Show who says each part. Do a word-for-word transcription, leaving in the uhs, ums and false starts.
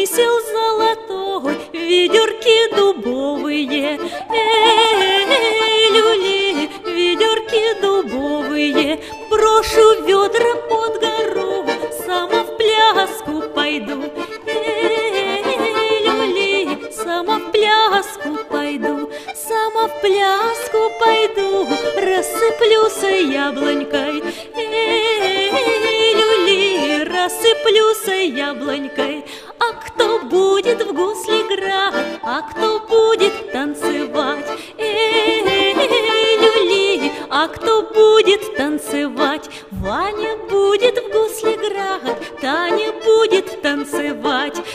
Speaker 1: весел золотой, ведерки дубовые. Эй, люли, ведерки дубовые, брошу ведра под гору, сама в пляску пойду. Эй, люли, сама в пляску пойду, сама в пляску пойду, рассыплюсь яблонькой. Эй, люли, рассыплюсь яблонькой. А кто будет в гусле играть, а кто будет танцевать? Эй, люли, а кто будет танцевать? Ваня будет в гусле играть, Таня будет танцевать.